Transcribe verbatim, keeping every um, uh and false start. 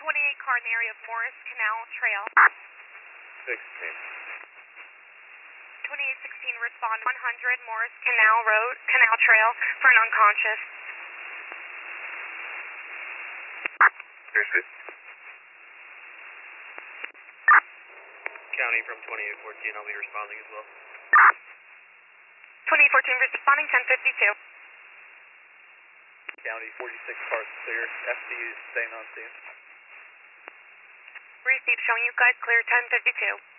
twenty-eight car in the area of Morris Canal Trail. sixteen. twenty-eight sixteen, respond one hundred Morris Canal Road, Canal Trail for an unconscious. Seriously? County from twenty-eight fourteen, I'll be responding as well. twenty-eight fourteen, responding ten fifty-two. County forty-six cars clear, F D is staying on scene. Received, showing you guys clear ten fifty-two.